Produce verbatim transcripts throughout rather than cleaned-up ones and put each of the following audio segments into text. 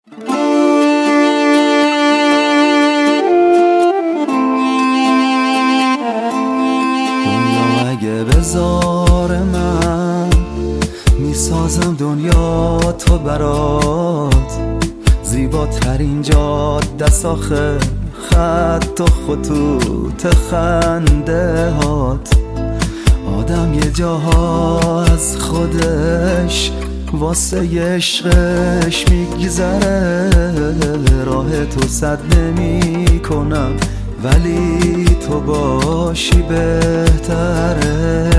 دنیا اگه بذار من میسازم دنیا تو برات، زیباترین جاده ساخه خط و خطوط خنده هات. آدم یه جاها از خودش واسه عشقش میگذره، راه تو صد نمی کنم ولی تو باشی بهتره.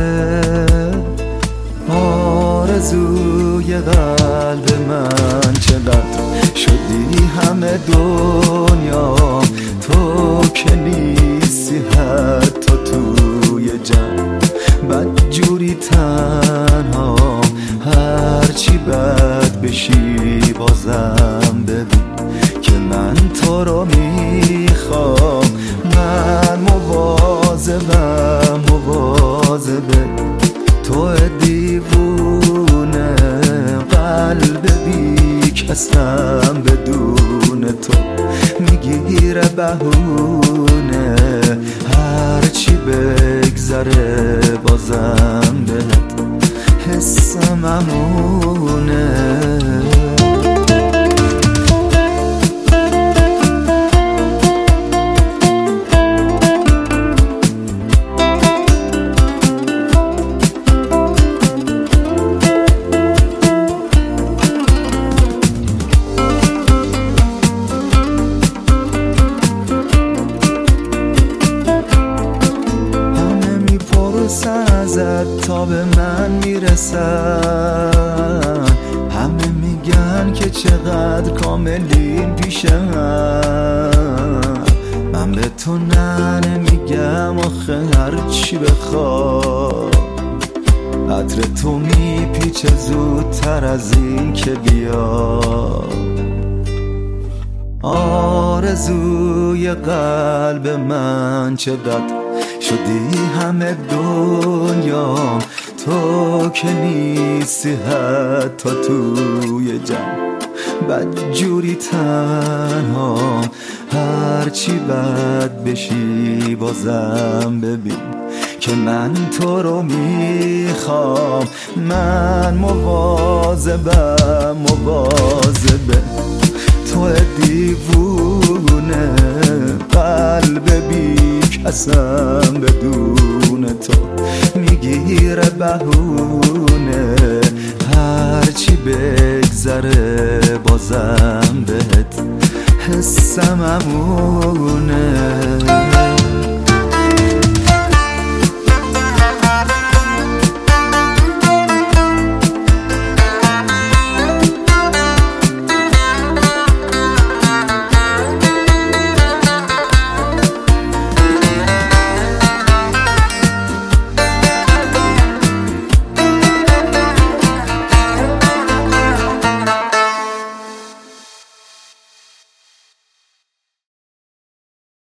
آرزوی قلب من چقدر شدی همه دنیا، تو که نیستی حتی توی جمع، بدجوری تنها هرچی بد بشی بازم ببین که من تو رو میخوام. من مواظبم مواظبه تو دیوونه، قلب بی کسم بدون تو میگیره بهونه، هرچی بگذره بازم بهت حسم امونه. ازت تا به من میرسن، همه میگن که چقدر کاملین پیش هم. من به تو نه نمیگم آخه هرچی بخواد، عطر تو میپیچه زودتر از این که بیاد. آرزوی قلب من چقدر شدی همه دنیا، تو که نیستی حتی توی جمع، بدجوری تنها هرچی بد بشی بازم ببین که من تو رو میخوام. من مواظبم مواظبه تو دیوونه، قلب بی کسم بدون تو میگیره بهونه، هرچی بگذره بازم بهت حسم امونه.